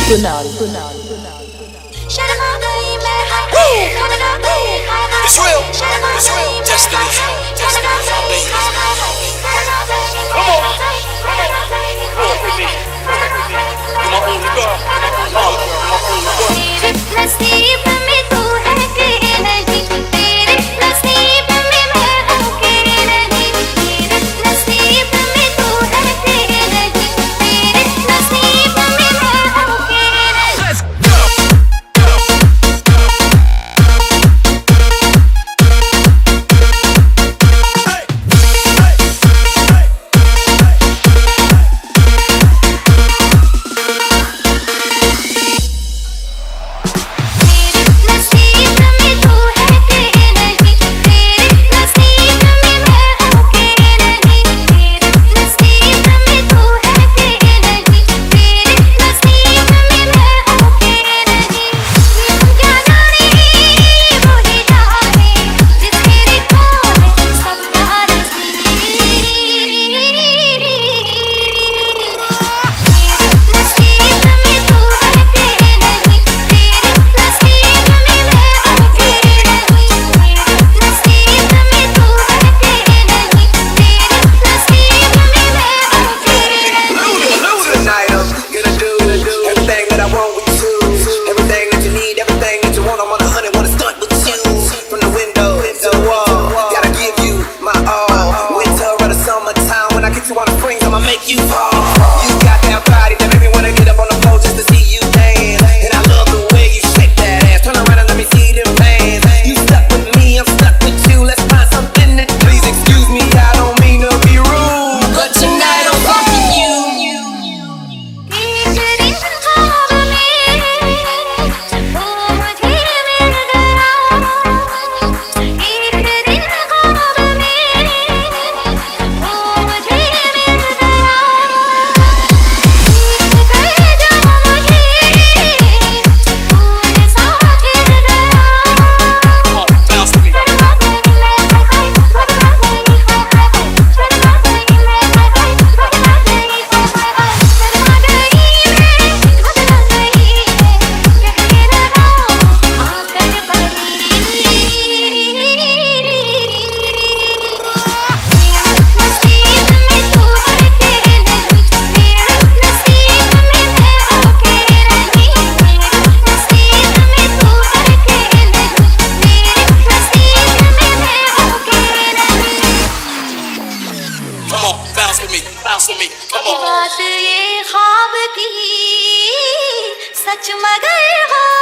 It's real. It's real. Destiny. Destiny. Come on. Come on with me. You're my only girl. My only girl. तेरे नसीब में तू है कि नहीं, तेरे नसीब में मैं हूँ कि नहीं, तेरे नसीब में तू है कि नहीं, तेरे नसीब में मैं हूँ कि नहीं। Let's go. बात ये ख्वाब की सच मगर हो